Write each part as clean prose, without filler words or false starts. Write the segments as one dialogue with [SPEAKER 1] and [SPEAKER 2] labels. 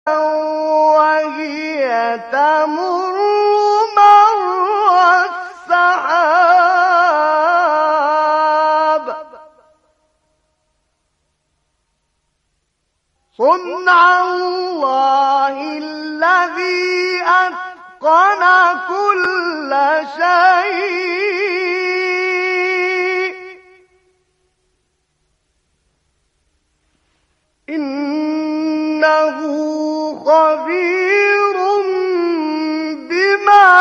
[SPEAKER 1] وهي تمر مر السحاب صنع الله الذي أتقن كل شيء إنه خبير بما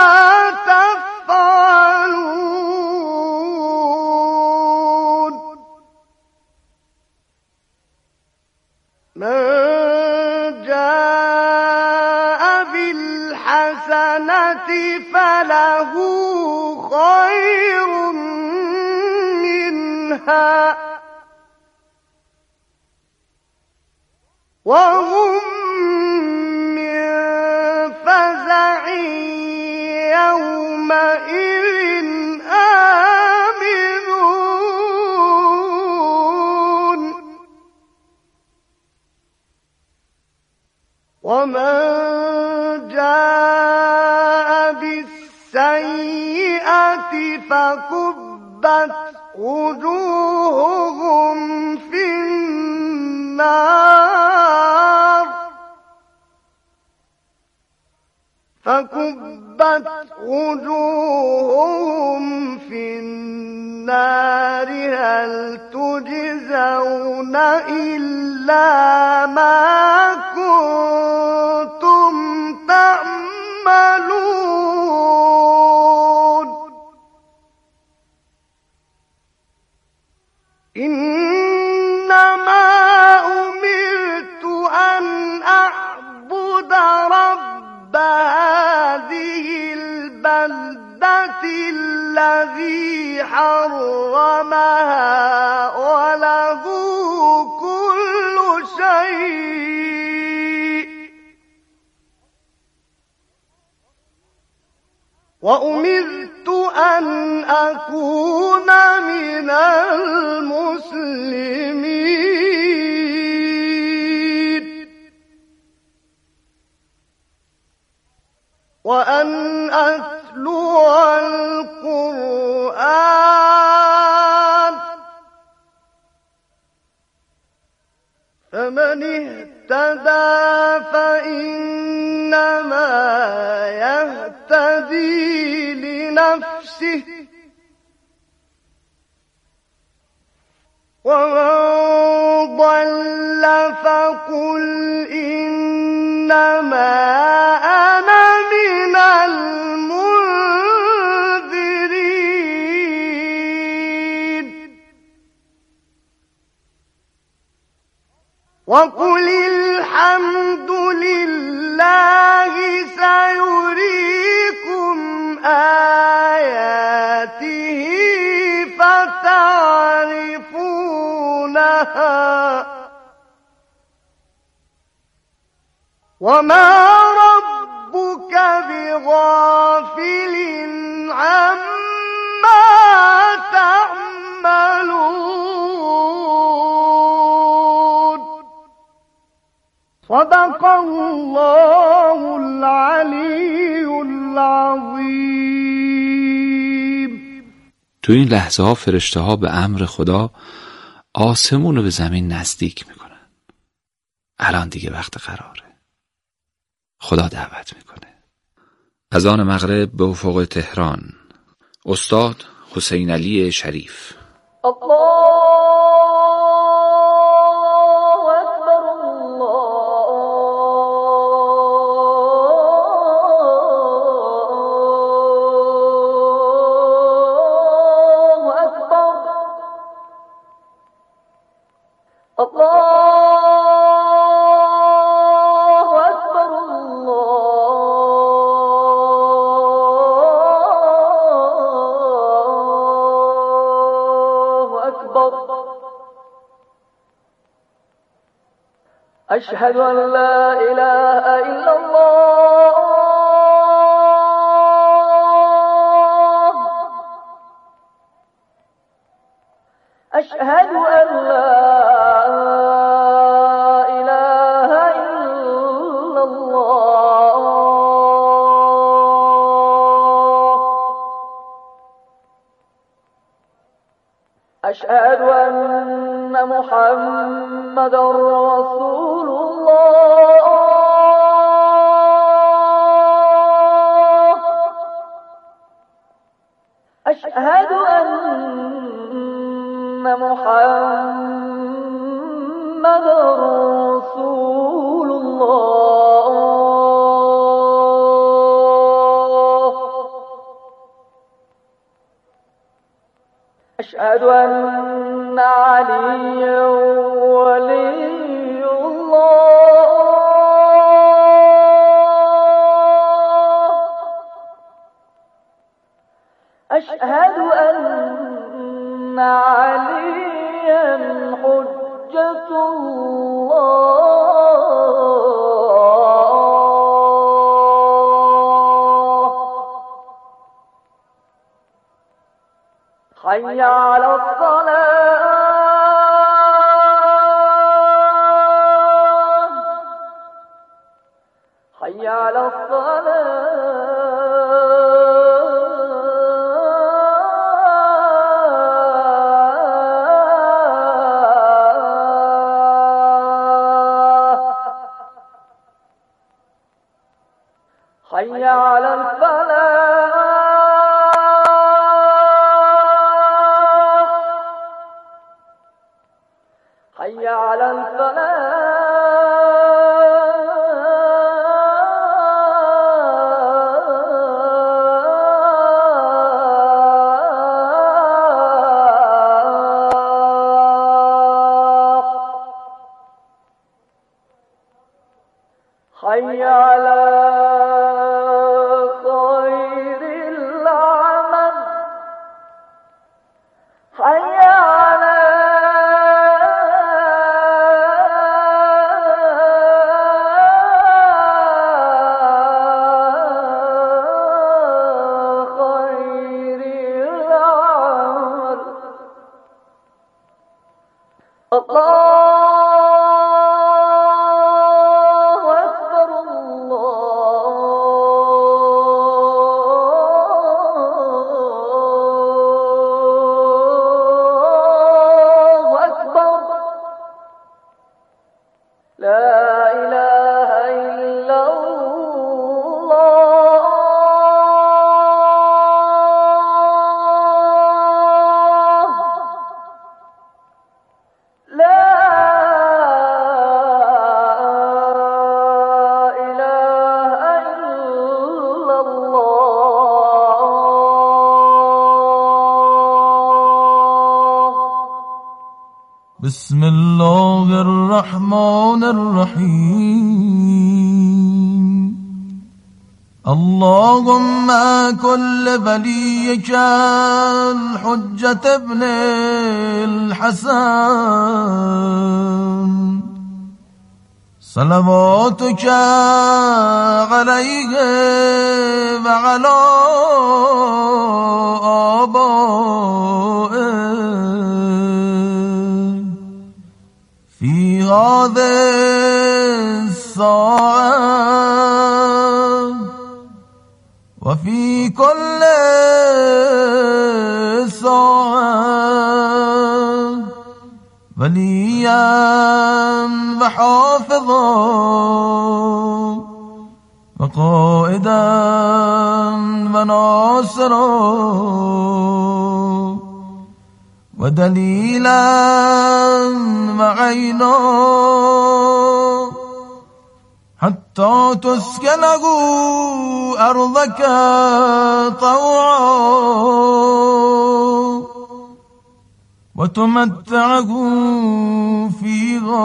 [SPEAKER 1] تفعلون من جاء بالحسنة فله خير منها وهم من فزع يومئذ آمنون ومن جاء بالسيئة فكبت وجوههم في النار هل تجزون إلا ما كنتم تعملون إنما أمرت أن أعبد رب هذه البلدة الذي حرمها وله كل شيء وأمرت أن أكون من المسلمين وأن أتلو القرآن فمن اهتدى فإنما يهتدي لنفسه ومن ضل فقل إنما أنا من المنذرين وقل الحمد لله سيريكم آياته فتعرفونها وما ربك بغافل عما تعملون صدق الله العلی العظیم.
[SPEAKER 2] تو این لحظه ها فرشته ها به امر خدا آسمون رو به زمین نزدیک میکنن. الان دیگه وقت قراره. خدا دعوت میکنه. اذان مغرب به افق تهران. استاد حسین علی شریف.
[SPEAKER 3] أشهد أن لا إله إلا الله أشهد أن لا إله إلا أشهد أن محمد رسول الله أشهد أن محمد رسول الله أشهد أن عليا ولي الله أشهد أن عليا حجة الله حي على الصلاة حي على الصلاة حي على الفلاح حي على الفلاح حي على خير العمل حي على خير العمل الله أكبر الله أكبر لا إله إلا الله لا إله إلا الله
[SPEAKER 4] بسم الله الرحمن الرحيم اللهم كل وليك الحجة ابن الحسن صلواتك عليه وعلى آبائه في هذه الساعة وفي كل ساعة وليا وحافظا وقائدا وناصرا ودليلا وعينا حتى تسكنه أرضك طوعا وتمتعه فيها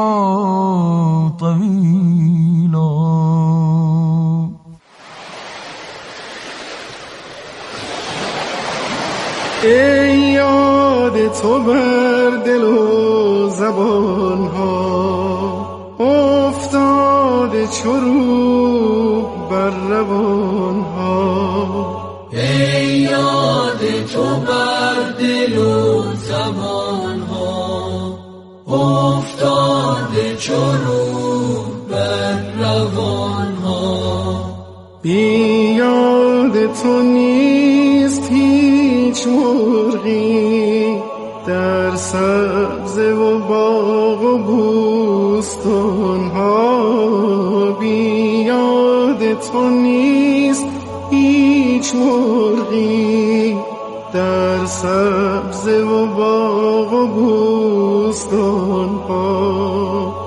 [SPEAKER 4] طويلا.
[SPEAKER 1] ای یاد تو بر دل و زبان ها افتاده چروب بر روان ها.
[SPEAKER 5] ای یاد تو بر دل و زبان ها افتاده چروب بر روان ها. ها.
[SPEAKER 1] بیاد تو نیست هیچ مرغی در سبزه و باغ و بوستان ها. بیاد تو نیست هیچ مرغی در سبزه و باغ و بوستان ها.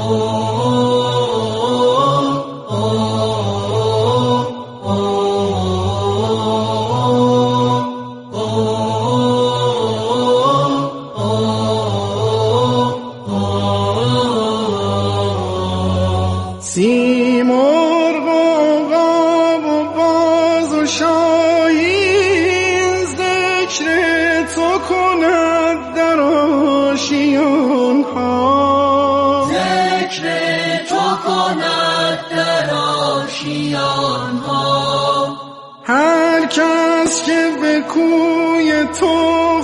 [SPEAKER 1] سیمرغ و قاب و باز و شاهین ذکر تو کند در آشیان ها.
[SPEAKER 5] ذکر تو کند در آشیان ها.
[SPEAKER 1] هر کس که به کوی تو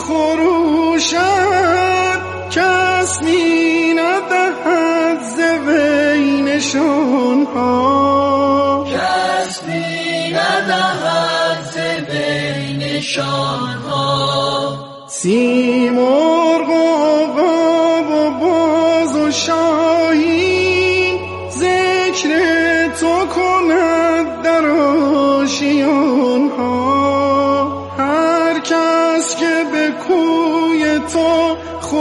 [SPEAKER 1] خروشد کس می ندهد ز بینشان ها.
[SPEAKER 5] کس می ندهد ز بینشان ها.
[SPEAKER 1] سیمرغ و قاب و باز و شاهین ذکر تو کند در آشیان ها. هر کس که به کوی تو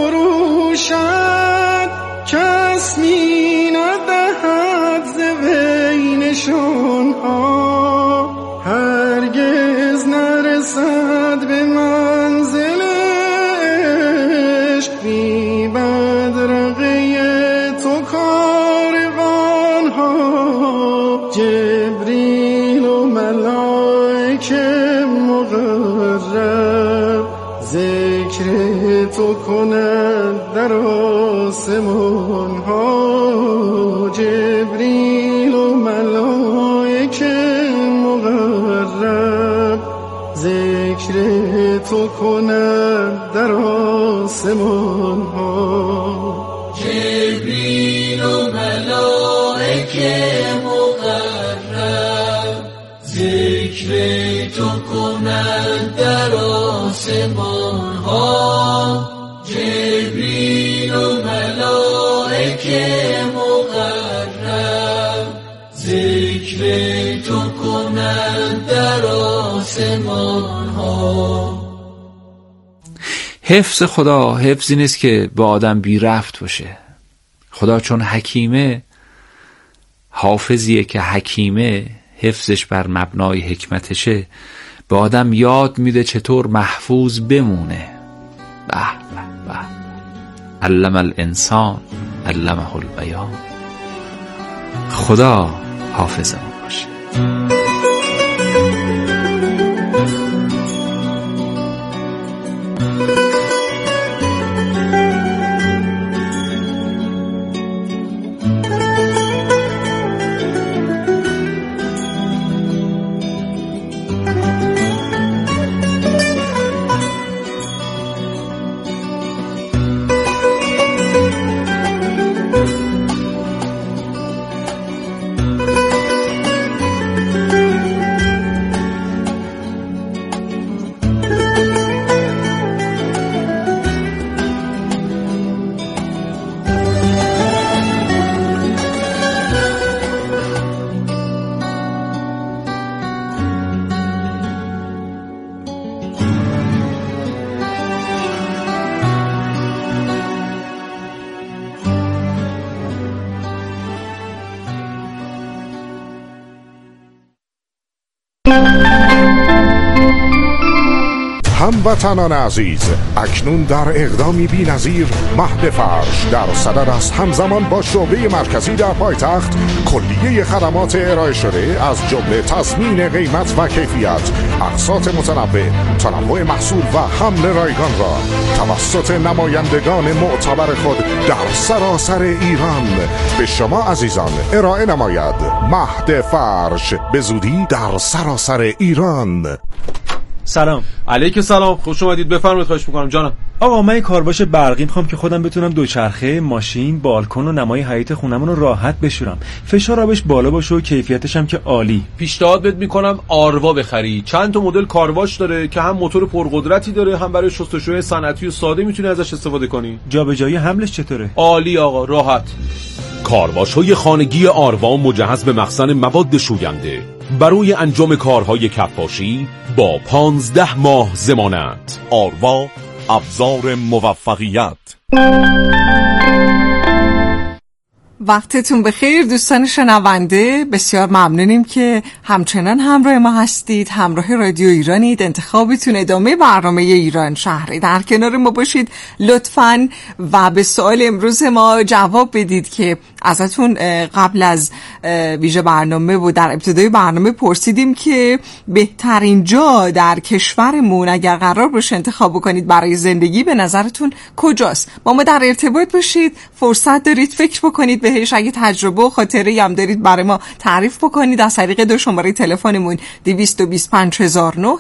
[SPEAKER 1] خروشد کس می ندهد ز بینشان ها. هرگز نرسد به منزلش بی بدرقه تو کاروان ها. جبریل و ملائکه مقرب ذکر تو کند در آسمان ها. جبریل و ملائکه مقرب ذکر تو کند در آسمان ها.
[SPEAKER 5] جبریل و ملائکه مقرب ذکر تو کند در آسمان ها. جبریل و ملائکه مقرب ذکر تو کند در آسمان ها.
[SPEAKER 2] حفظ خدا حفظی نیست که با آدم بی رفت باشه. خدا چون حکیمه، حافظیه که حکیمه، حفظش بر مبنای حکمتشه، به آدم یاد میده چطور محفوظ بمونه. به به به، علم الانسان علمه البیان. خدا حافظمون باشه.
[SPEAKER 6] هموطنان عزیز، اکنون در اقدامی بی‌نظیر مهد فرش در صدد است همزمان با شعبه مرکزی در پایتخت کلیه خدمات ارائه شده از جمله تضمین قیمت و کیفیت، اقساط متنوع، تنوع محصول و حمل رایگان را توسط نمایندگان معتبر خود در سراسر ایران به شما عزیزان ارائه نماید. مهد فرش به زودی در سراسر ایران.
[SPEAKER 7] سلام. علیکم سلام، خوش اومدید. بفرمایید. خواهش می‌کنم جانم. آقا من کارواش برقی میخوام که خودم بتونم دوچرخه، ماشین، بالکن و نمای حیاط خونمون رو راحت بشورم. فشار آبش بالا باشه و کیفیتش هم که عالی.
[SPEAKER 8] پیشنهاد بهت میکنم آروا بخری. چند تا مدل کارواش داره که هم موتور پرقدرتی داره، هم برای شستشوی صنعتی و ساده میتونی ازش استفاده کنی.
[SPEAKER 7] جابجایی حملش چطوره؟
[SPEAKER 8] عالی آقا، راحت.
[SPEAKER 9] کارواش‌های خانگی آروا مجهز به مخزن مواد شوینده برای انجام کارهای کفاشی با 15 ماه ضمانت.
[SPEAKER 10] آروا، ابزار موفقیت.
[SPEAKER 11] وقتتون بخیر دوستان شنونده، بسیار ممنونیم که همچنان همراه ما هستید، همراه رادیو ایرانید. انتخابتون ادامه برنامه ایران شهری، در کنار ما باشید لطفاً و به سوال امروز ما جواب بدید که ازتون قبل از ویژه برنامه و در ابتدای برنامه پرسیدیم که بهترین جا در کشورمون اگر قرار باشه انتخاب بکنید برای زندگی به نظرتون کجاست؟ با ما در ارتباط باشید، فرصت دارید فکر بکنید بهش. اگه تجربه و خاطره هم دارید برای ما تعریف بکنید از طریق دو شماره تلفنمون 225009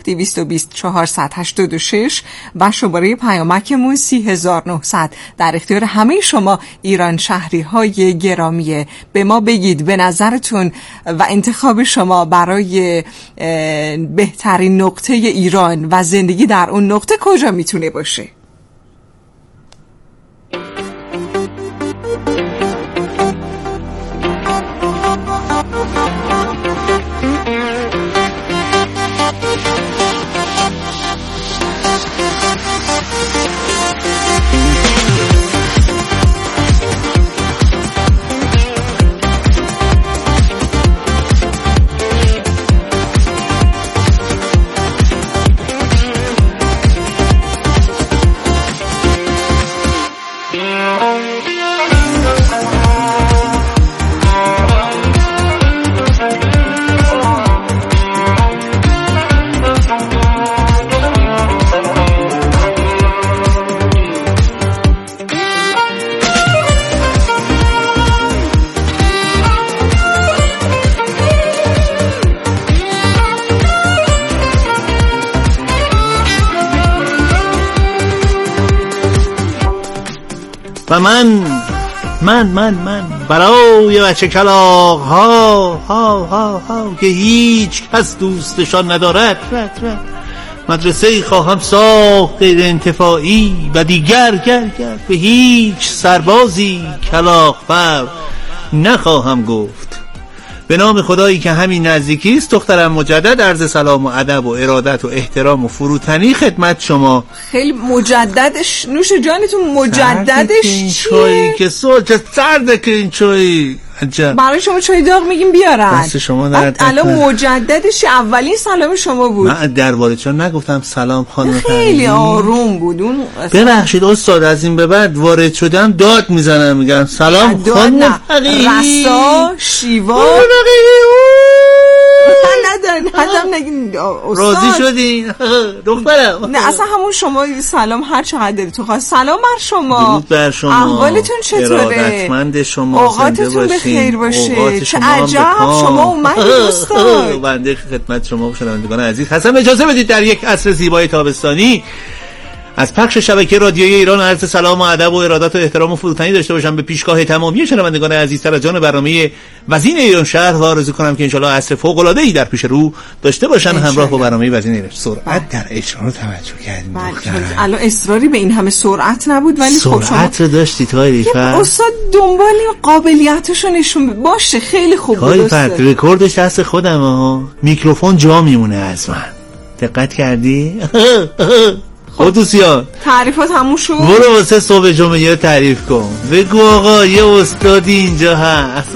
[SPEAKER 11] 220486 و شماره پیامکمون 30900. در اختیار همه شما ایران شهری های گرامیه. به ما بگید به نظرتون و انتخاب شما برای بهترین نقطه ایران و زندگی در اون نقطه کجا میتونه باشه؟
[SPEAKER 12] و من برای بچه کلاغ ها که هیچ کس دوستشان ندارد مدرسه‌ای خواهم ساخت غیر انتفاعی و دیگر به هیچ سربازی کلاغ فر نخواهم گفت. به نام خدایی که همین نزدیکی است دخترم مجدد عرض سلام و ادب و ارادت و احترام و فروتنی خدمت شما.
[SPEAKER 11] خیلی مجددش نوش جانتون، مجددش
[SPEAKER 12] این چایی که چه سرده که این چایی
[SPEAKER 11] برای شما چای داغ میگیم بیارن.
[SPEAKER 12] دست شما درد
[SPEAKER 11] الان مجددش اولین سلام شما بود.
[SPEAKER 12] من در واردشان نگفتم سلام خانم.
[SPEAKER 11] خیلی آروم بود اون.
[SPEAKER 12] ببخشید استاد، از این به بعد وارد شدم داد میزنم میگم سلام خانم
[SPEAKER 11] رسا شیوا ندارن نگین
[SPEAKER 12] راضی شدین دخترم؟
[SPEAKER 11] نه اصلا همون شما سلام هر چقدر داری تو خواست. سلام بر شما،
[SPEAKER 12] درود بر شما،
[SPEAKER 11] احوالتون چطوره؟
[SPEAKER 12] ارادتمند شما،
[SPEAKER 11] اوقاتتون بخیر باشه. چه عجب شما اومدید استاد.
[SPEAKER 12] بنده خدمت شما شنوندگان عزیز هستم. اجازه بدید در یک عصر زیبای تابستانی از پخش شبکه رادیویی ایران عرض سلام و ادب و ارادت و احترام و فروتنی داشته باشم به پیشگاه تمامی شنوندگان عزیزتر از جان برنامه وزین ایران شهر و آرزو کنم که انشالله عصر فوق العاده ای در پیش رو داشته باشن همراه با برنامه وزین ایران. سرعت در اجرا رو توجه کردیم
[SPEAKER 11] الان اصراری به این همه سرعت نبود ولی خب شما
[SPEAKER 12] سرعت رو داشتید های ریفت.
[SPEAKER 11] استاد دنبال قابلیتشو نشون باشه. خیلی خوب بود
[SPEAKER 12] استاد. رکوردش دست خودم ها، میکروفون جا میمونه از من. دقت کردی؟ خودوسیان
[SPEAKER 11] تعریفات همون شد.
[SPEAKER 12] برو واسه صبح جمعه تعریف کن، بگو آقا یه استادی اینجا هست.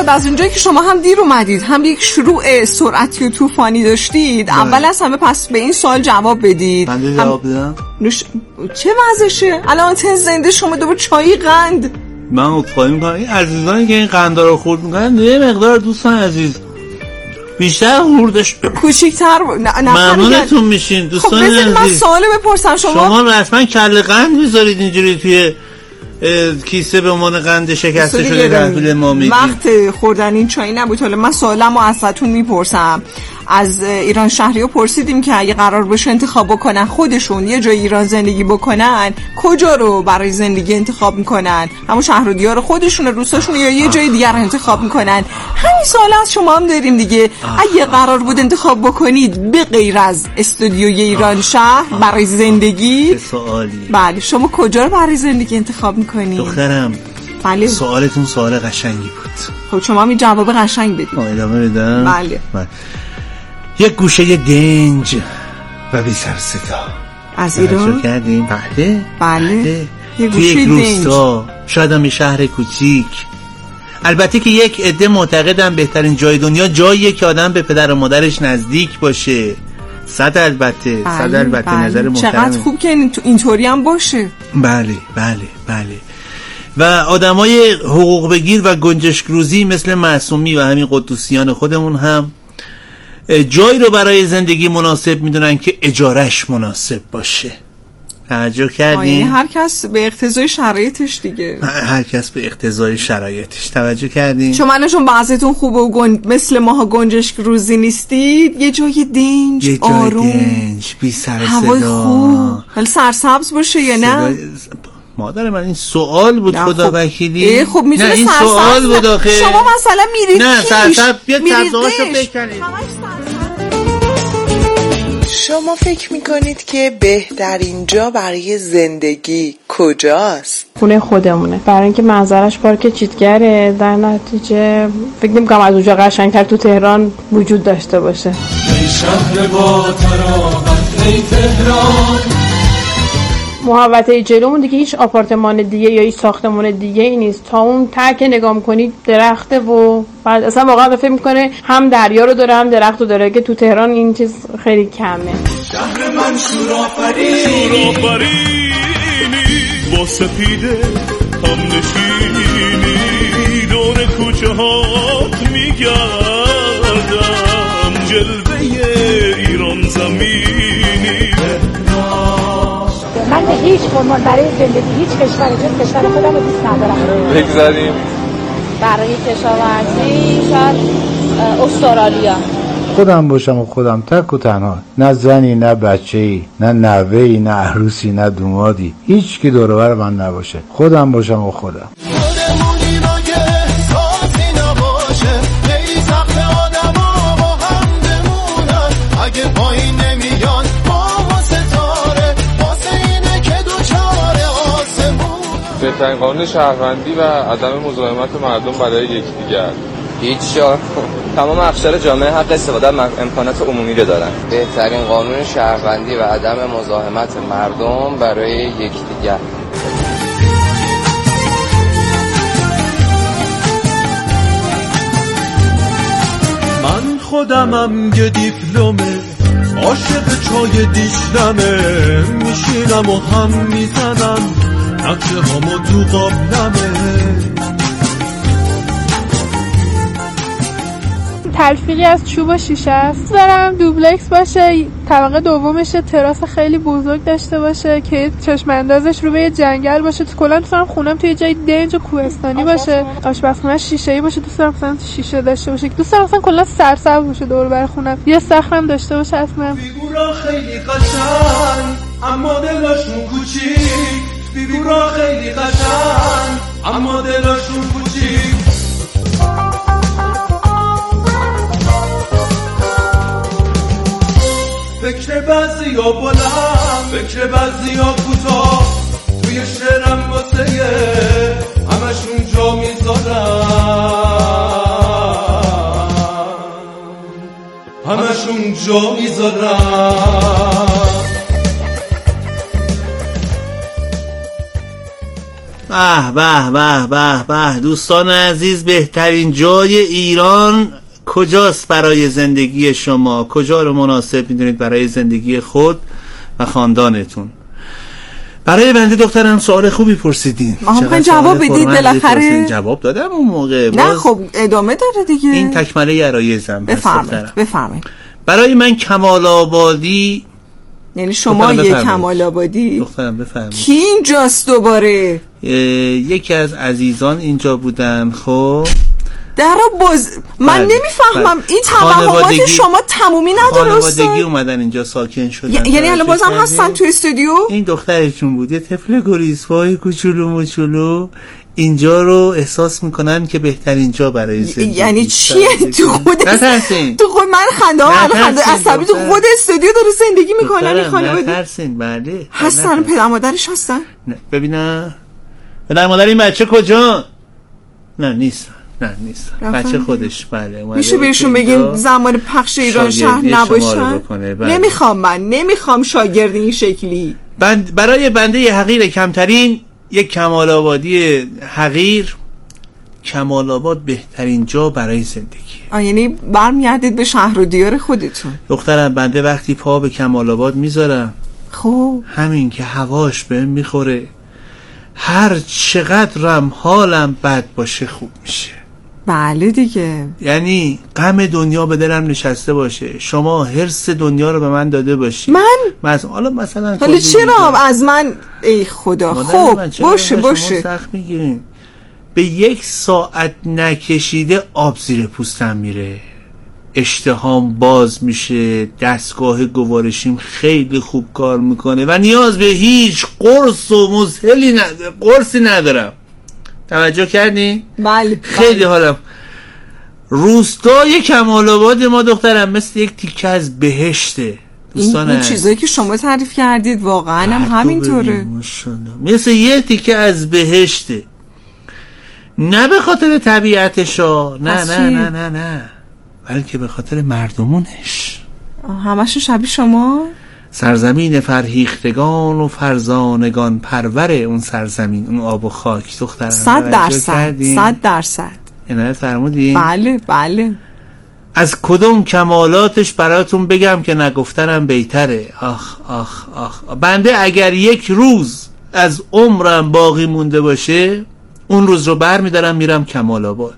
[SPEAKER 11] استاد از اونجایی که شما هم دیر اومدید هم یک شروع سرعتی و طوفانی داشتید اول از همه پس به این سوال جواب بدید.
[SPEAKER 12] من جواب بدم؟
[SPEAKER 11] چه وضعشه؟ الان تن زنده شما دوباره چای قند.
[SPEAKER 12] من عذرخواهی میکنم این عزیزانی که این قندا رو خورد میکنن یه مقدار دوستان عزیز بیشتر خوردش
[SPEAKER 11] کوچیک‌تر
[SPEAKER 12] ممنونتون میشین دوستان عزیز.
[SPEAKER 11] من سوالو بپرسم شما
[SPEAKER 12] رسما کله قند میذارید اینجوری توی کیسه به عنوان قند شکسته شده تحویل ما میدید.
[SPEAKER 11] وقت خوردن این چای نبود. حالا من سوالمو ازتون میپرسم. از ایران شهری‌ها پرسیدیم که اگه قرار باشه انتخاب بکنن خودشون یه جای ایران زندگی بکنن کجا رو برای زندگی انتخاب میکنن؟ همون شهر و دیار خودشون روستاشون یا یه جای دیگر انتخاب میکنن؟ همین سوال از شما هم داریم دیگه. اگه قرار بود انتخاب بکنید به غیر از استودیوی ایران شهر برای زندگی
[SPEAKER 12] سوالی
[SPEAKER 11] بله شما کجا رو برای زندگی انتخاب میکنید؟
[SPEAKER 12] دخترم
[SPEAKER 11] بله
[SPEAKER 12] سوالتون سوال قشنگی بود.
[SPEAKER 11] خب شما می جواب قشنگ بدید.
[SPEAKER 12] ادامه بدم؟
[SPEAKER 11] بله.
[SPEAKER 12] یک گوشه دنج و بی سر صدا
[SPEAKER 11] از ایران
[SPEAKER 12] کردیم. بله.
[SPEAKER 11] توی یک
[SPEAKER 12] روستا شاید هم شهر کوچیک. البته که یک عده معتقدن بهترین جای دنیا جاییه که آدم به پدر و مادرش نزدیک باشه. صد البته نظر محترم.
[SPEAKER 11] چقدر خوب که اینطوری هم باشه.
[SPEAKER 12] بله. و آدمای حقوق بگیر و گنجشک روزی مثل معصومی و همین قدوسیان خودمون هم جایی رو برای زندگی مناسب میدونن که اجارش مناسب باشه. توجه کردین؟
[SPEAKER 11] هر کس به اقتضای شرایطش دیگه.
[SPEAKER 12] هر کس به اقتضای شرایطش. توجه کردین؟
[SPEAKER 11] شما الان بعضیتون خوبه و مثل ماها گنجشک روزی نیستید. یه جای دنج آروم
[SPEAKER 12] بی سر صدا
[SPEAKER 11] هوای خوب حالا سرسبز باشه یا نه؟
[SPEAKER 12] مادر من این سوال بود خدا وکیلی.
[SPEAKER 11] خب میتونه
[SPEAKER 12] این سوال بود آخه.
[SPEAKER 11] شما مثلا میرید
[SPEAKER 12] نه سرسبز بیاد سبزهاشو بکنید.
[SPEAKER 13] شما فکر میکنید که بهترین جا برای زندگی کجاست؟
[SPEAKER 14] خونه خودمونه، برای اینکه منظرش پارک چیتگره. در نتیجه فکر نمی‌کنم از اونجا قشنگتر تو تهران وجود داشته باشه.
[SPEAKER 5] ای شهر با تراوت ای تهران،
[SPEAKER 14] محوطه جلومون دیگه هیچ آپارتمان دیگه یا هیچ ساختمان دیگه ای نیست. تا اون ته که نگاه می‌کنید درخته و بعد اصلا واقعا فکر می‌کنه هم دریا رو داره هم درخت رو داره که تو تهران این چیز خیلی کمه.
[SPEAKER 5] شهر من شورآفرینی با سپیده هم نشینی، دور کوچه هات میگردم جلوه ایران زمینی.
[SPEAKER 15] من به هیچ عنوان برای زندگی هیچ کشوری جز کشور خودم رو دوست ندارم.
[SPEAKER 8] بگذاریم
[SPEAKER 15] برای کشاورزی شاید استرالیا.
[SPEAKER 16] خودم باشم و خودم تک و تنها، نه زنی نه بچه‌ای نه نوه‌ای نه عروسی نه دومادی، هیچ کی دور و بر من نباشه، خودم باشم و خودم.
[SPEAKER 8] بهترین قانون شهروندی و عدم مزاحمت مردم برای یکدیگر.
[SPEAKER 17] هیچ جا تمام افشار جامعه حق استفاده از امکانات عمومی رو دارن. بهترین قانون شهروندی و عدم مزاحمت مردم برای یکدیگر.
[SPEAKER 5] من خودمم یه دیپلمه، عاشق چای دیشنمه، میشینم و هم میزنم نقشه همو تو قابلمه.
[SPEAKER 14] تلفیقی از چوب و شیشه است. دارم دوبلکس باشه، طبقه دومش تراس خیلی بزرگ داشته باشه که چشم اندازش رو به یه جنگل باشه. تو کلا دوست دارم خونم توی جای دنج و کوهستانی باشه. آشپزخونه شیشه‌ای باشه، دوست دارم مثلا شیشه داشته باشه. دوست دارم مثلا کلا سرسبز باشه دور و بر خونم. یه صخرم داشته باشه اصلا.
[SPEAKER 5] فیگورا خیلی قشنگ اما دلشون کوچیک، فیگورا خیلی قشنگ اما دلشون کوچیک. فکر بعضیا بلند، فکر بعضیا کوتاه، توی شعرم واسه همشون جا میذارم، همشون جا میذارم.
[SPEAKER 12] به به به به دوستان عزیز، بهترین جای ایران کجاست برای زندگی شما؟ کجا رو مناسب میدونید برای زندگی خود و خاندانتون؟ برای بنده دخترم سوال خوبی پرسیدین.
[SPEAKER 11] ما جواب بدید بالاخره.
[SPEAKER 12] جواب دادم اون موقع.
[SPEAKER 11] نه خب ادامه داره دیگه.
[SPEAKER 12] این تکمله عرایزم.
[SPEAKER 11] بفرمایید.
[SPEAKER 12] برای من کمال آبادی،
[SPEAKER 11] یعنی شما یک کمال آبادی.
[SPEAKER 12] دخترم بفرمایید.
[SPEAKER 11] کی اینجاست دوباره؟
[SPEAKER 12] یکی از عزیزان اینجا بودن. خب
[SPEAKER 11] من نمیفهمم این توهمات شما تمومی نداره استاد.
[SPEAKER 12] خانوادگی اومدن اینجا ساکن شدن.
[SPEAKER 11] یعنی الان بازم هستن تو استودیو؟
[SPEAKER 12] این دخترشون بود، یه طفل گریزپای کوچولو موچولو. اینجا رو احساس میکنن که بهترین جا برای زندگی.
[SPEAKER 11] یعنی چیه تو خود من خنده عصبی تو خود استودیو داره زندگی میکنن این خانواده؟
[SPEAKER 12] نترسین. بله
[SPEAKER 11] هستن. پدر مادرش هستن؟
[SPEAKER 12] ببینم پدر مادر این بچه کجا؟ نه نیستن. بچه خودش. بله
[SPEAKER 11] میشه بهشون بگین زمان پخش ایران شهر نباشن؟ نمیخوام شاگرد این شکلی.
[SPEAKER 12] برای بنده حقیر کمترین یک کمال آبادی حقیر، کمال آباد بهترین جا برای زندگی.
[SPEAKER 11] یعنی برمیگردید به شهر و دیار خودتون؟
[SPEAKER 12] دخترم بنده وقتی پا به کمال آباد میذارم،
[SPEAKER 11] خب
[SPEAKER 12] همین که هواش بهم میخوره، هر چقدرم حالم بد باشه خوب میشه.
[SPEAKER 11] بله دیگه.
[SPEAKER 12] یعنی غم دنیا به دلم نشسته باشه، شما حرص دنیا رو به من داده باشی. حالا مثلا
[SPEAKER 11] چرا از من؟ ای خدا. خب باشه
[SPEAKER 12] سخت میگیرین. به 1 ساعت نکشیده آب زیر پوستم میره، اشتهام باز میشه، دستگاه گوارشیم خیلی خوب کار میکنه و نیاز به هیچ قرص و قرصی ندارم. توجه کردین؟
[SPEAKER 11] بله.
[SPEAKER 12] خیلی حالم. روستای کمال آباد ما دخترم مثل یک تیکه از بهشته.
[SPEAKER 11] این چیزایی که شما تعریف کردید واقعا هم همینطوره.
[SPEAKER 12] مثل یک تیکه از بهشته. نه به خاطر طبیعتشا، نه بلکه به خاطر مردمونش.
[SPEAKER 11] همشو شبیه شما؟
[SPEAKER 12] سرزمین فرهیختگان و فرزانگان پرور اون سرزمین، اون آب و خاک دخترم.
[SPEAKER 11] 100%.
[SPEAKER 12] اینه فرمودین؟
[SPEAKER 11] بله.
[SPEAKER 12] از کدوم کمالاتش براتون بگم که نگفتنم بهتره. آخ بنده اگر 1 روز از عمرم باقی مونده باشه، اون روز رو برمیدارم میرم کمال آباد.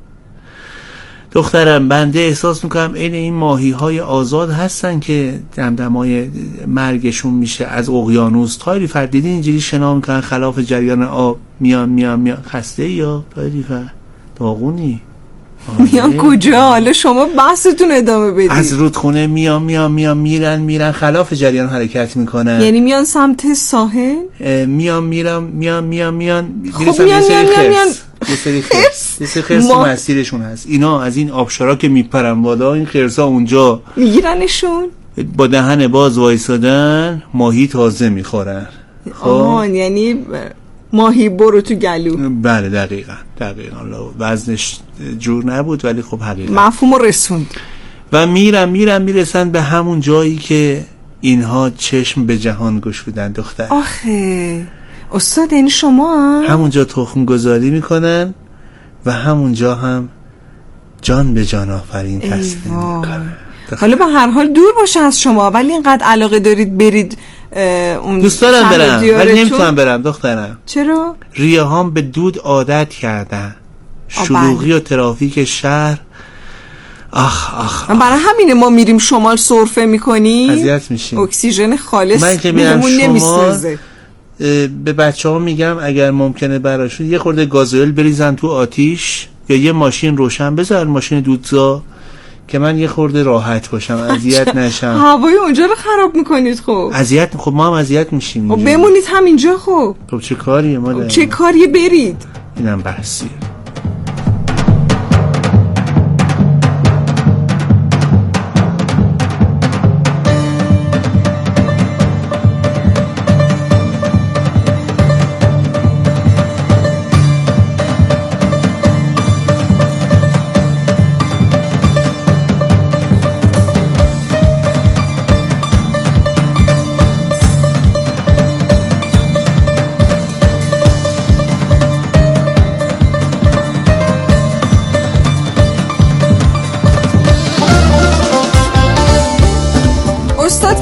[SPEAKER 12] دخترم بنده احساس میکنم این ماهی های آزاد هستن که دمدمای مرگشون میشه از اقیانوس. تایری فردیدین اینجوری شنا میکنن خلاف جریان آب، میان خسته یا تایری داغونی
[SPEAKER 11] میان کجا؟ حالا شما بحثتون ادامه بدید.
[SPEAKER 12] از رودخونه میان میرن خلاف جریان حرکت میکنن.
[SPEAKER 11] یعنی میان سمت ساحل؟
[SPEAKER 12] میان
[SPEAKER 11] خب
[SPEAKER 12] یه سری خرس مسیرشون هست. اینا از این آبشارا که میپرن بالا، این خرسا اونجا
[SPEAKER 11] میگیرنشون، با
[SPEAKER 12] دهن باز وایسادن ماهی تازه میخورن.
[SPEAKER 11] یعنی ماهی برو تو گلو.
[SPEAKER 12] بله دقیقاً. وزنش جور نبود ولی خب حقیقت
[SPEAKER 11] مفهومو رسوند.
[SPEAKER 12] و میرسن به همون جایی که اینها چشم به جهان گشودن. دختر
[SPEAKER 11] آخه استاد این شما
[SPEAKER 12] همونجا تخم گذاری میکنن و همونجا هم جان به جان آفرین تسلیم میکنن.
[SPEAKER 11] حالا به هر حال دور باشه از شما، ولی اینقدر علاقه دارید برید اون
[SPEAKER 12] دوست دارم برم ولی نمیتونم برم دخترم.
[SPEAKER 11] چرا؟
[SPEAKER 12] ریه هام به دود عادت کردن، شلوغی و ترافیک شهر. آخ
[SPEAKER 11] برای همینه ما میریم شمال سرفه میکنیم،
[SPEAKER 12] اذیت میشیم،
[SPEAKER 11] اکسیژن خالص
[SPEAKER 12] من که میرم شمال به بچه ها میگم اگر ممکنه براشون یه خورده گازوئیل بریزن تو آتیش یا یه ماشین روشن بذارن، ماشین دودزا، که من یه خورده راحت باشم، اذیت نشم.
[SPEAKER 11] هوای اونجا رو خراب میکنید.
[SPEAKER 12] خب ما هم اذیت میشیم.
[SPEAKER 11] خب بمونید همینجا. خب
[SPEAKER 12] چه کاریه ما داریم؟
[SPEAKER 11] چه کاریه برید؟
[SPEAKER 12] اینم بحثیه.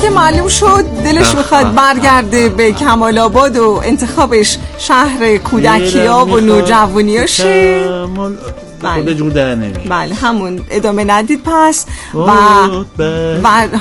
[SPEAKER 11] که معلوم شد دلش میخواد برگرده به کمال آباد و انتخابش شهر کودکی‌ها و نوجوانیاشه.
[SPEAKER 12] بله جور در نمیاد.
[SPEAKER 11] بله همون ادامه ندید پس و